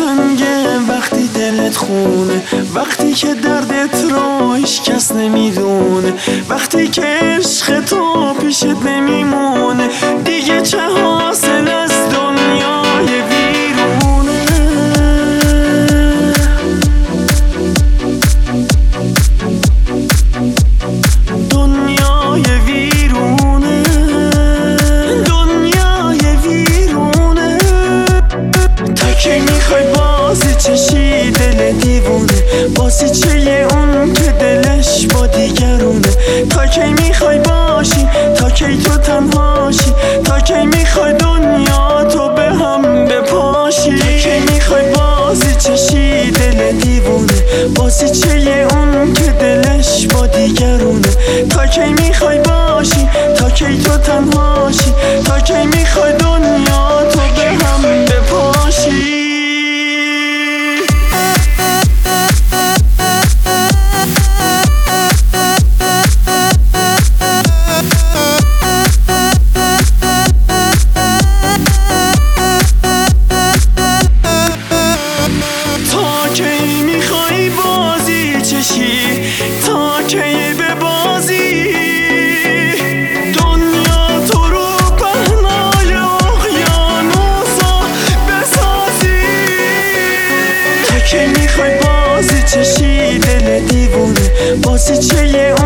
تنگه وقتی دلت خونه، وقتی که دردت رو هیچ کس نمیدونه، وقتی که عشق تو پیشت نمیمونه، دیگه چه حاصل از دنیای ویرونه. دنیای ویرونه، دنیای ویرونه. تا کی میخوای بازی چشی دل دیوونه، بازی چه اون که دلش با دیگرونه؟ تا کی میخوای باشی، تا کی تو تنهاشی، تا کی میخوای دنیا تو به هم بپاشی؟ تا کی میخوای بازی چشی دل دیوونه، بازی چه اون که دلش با دیگرونه؟ تا کی میخوای باشی، تا کی تو تنهاشی، تا کی میخوای دنیا تو به هم بپاشی؟ تا کی به بازی دنیا تو رو پهنای اقیانوسا بسازی؟ تا کی میخوای بازی چشی دل دیوونه، بازی چه